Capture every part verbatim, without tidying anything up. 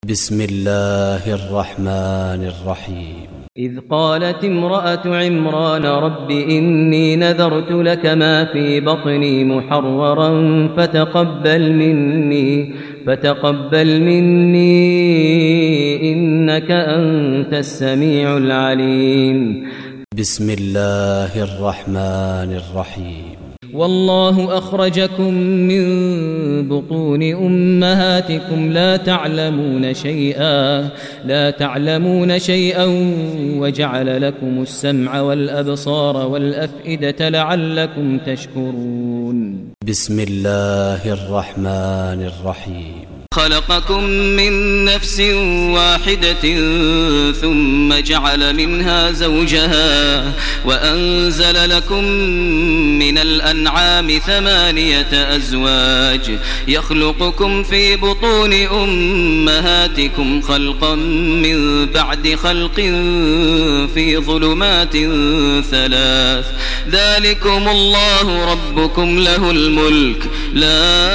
بسم الله الرحمن الرحيم. إذ قالت امرأة عمران رب إني نذرت لك ما في بطني محررا فتقبل مني فتقبل مني إنك أنت السميع العليم. بسم الله الرحمن الرحيم. والله أخرجكم من بطون أمهاتكم لا تعلمون شيئا لا تعلمون شيئا وجعل لكم السمع والأبصار والأفئدة لعلكم تشكرون. بسم الله الرحمن الرحيم. خلقكم من نفس واحدة ثم جعل منها زوجها وأنزل لكم من الأنعام ثمانية أزواج يخلقكم في بطون أمهاتكم خلقا من بعد خلق في ظلمات ثلاث ذلكم الله ربكم له الملك لا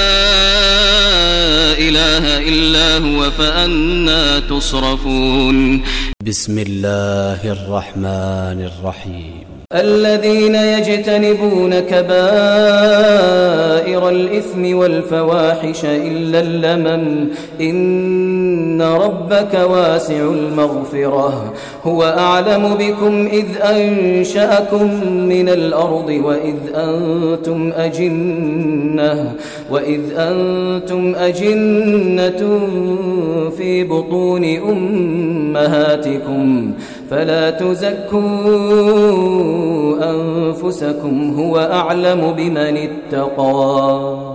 إله إلا هو فأنى تصرفون. بسم الله الرحمن الرحيم. الذين يجتنبون كبائر الإثم والفواحش إلا اللمم إن ربك واسع المغفرة هو أعلم بكم إذ أنشأكم من الأرض وإذ أنتم أجنة وإذ أنتم أجنة في بطون أمهاتكم فلا تزكوا أنفسكم هو أعلم بمن اتقى.